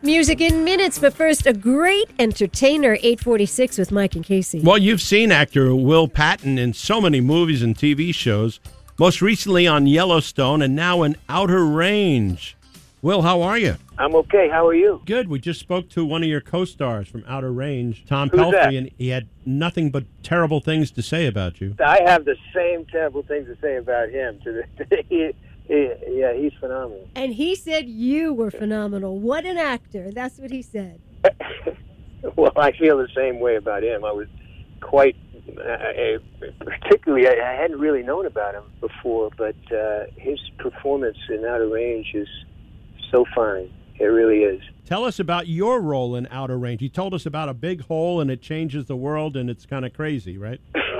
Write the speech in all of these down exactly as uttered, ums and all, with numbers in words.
Music in minutes, but first, a great entertainer, eight forty-six with Mike and Casey. Well, you've seen actor Will Patton in so many movies and T V shows, most recently on Yellowstone and now in Outer Range. Will, how are you? I'm okay. How are you? Good. We just spoke to one of your co-stars from Outer Range, Tom Who's Pelphrey, that? and he had nothing but terrible things to say about you. I have the same terrible things to say about him. To the, he, he, yeah, he's phenomenal. And he said you were phenomenal. What an actor. That's what he said. Well, I feel the same way about him. I was quite, uh, particularly, I, I hadn't really known about him before, but uh, his performance in Outer Range is so fine. It really is. Tell us about your role in Outer Range. You told us about a big hole and it changes the world and it's kind of crazy, right?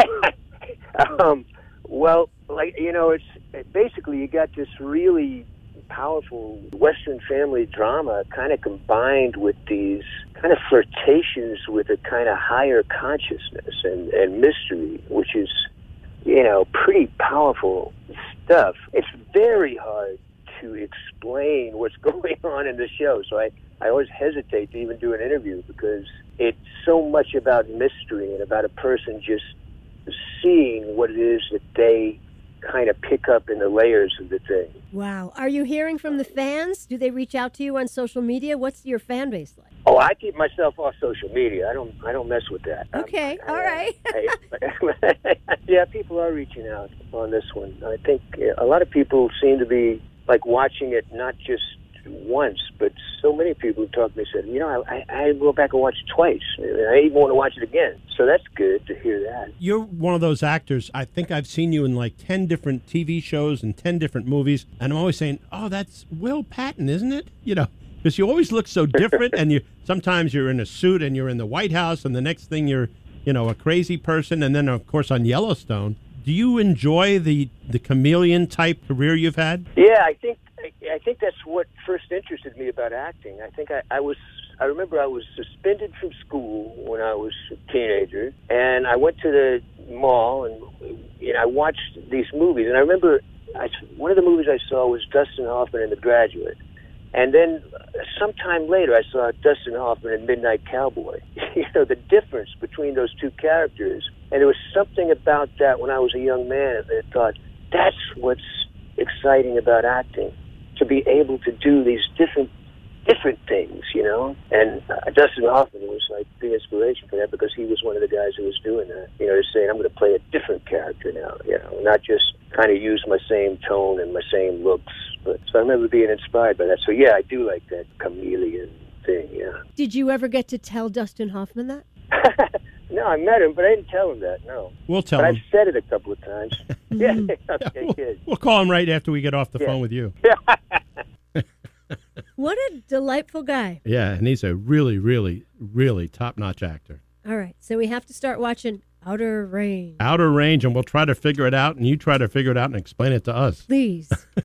um, well, like, you know, it's basically you got this really powerful Western family drama kind of combined with these kind of flirtations with a kind of higher consciousness and, and mystery, which is, you know, pretty powerful stuff. It's very hard to explain what's going on in the show, so I, I always hesitate to even do an interview because it's so much about mystery and about a person just seeing what it is that they kind of pick up in the layers of the thing. Wow. Are you hearing from the fans? Do they reach out to you on social media? What's your fan base like? Oh, I keep myself off social media. I don't. I don't mess with that. Okay, I, all right. I, yeah, people are reaching out on this one. I think a lot of people seem to be like watching it not just once, but so many people who talked to me said, you know, I, I, I go back and watch it twice. I even want to watch it again. So that's good to hear that. You're one of those actors. I think I've seen you in like ten different T V shows and ten different movies, and I'm always saying, oh, that's Will Patton, isn't it? You know, because you always look so different, and you sometimes you're in a suit and you're in the White House, and the next thing you're, you know, a crazy person, and then, of course, on Yellowstone. Do you enjoy the, the chameleon-type career you've had? Yeah, I think I think that's what first interested me about acting. I think I, I was, I remember I was suspended from school when I was a teenager, and I went to the mall and you know, I watched these movies. And I remember I, one of the movies I saw was Dustin Hoffman in The Graduate. And then sometime later I saw Dustin Hoffman in Midnight Cowboy. You know, the difference between those two characters. And there was something about that when I was a young man that I thought, that's what's exciting about acting. To be able to do these different different things, you know. And uh, Dustin Hoffman was like the inspiration for that because he was one of the guys who was doing that. You know, just saying, I'm going to play a different character now, you know, not just kind of use my same tone and my same looks. But so I remember being inspired by that. So, yeah, I do like that chameleon thing, yeah. Did you ever get to tell Dustin Hoffman that? No, I met him, but I didn't tell him that, no. We'll tell but him. I've said it a couple of times. Yeah, okay, Yeah, we'll, good. we'll call him right after we get off the Yeah. phone with you. What a delightful guy. Yeah, and he's a really, really, really top-notch actor. All right, so we have to start watching Outer Range. Outer Range, and we'll try to figure it out, and you try to figure it out and explain it to us. Please.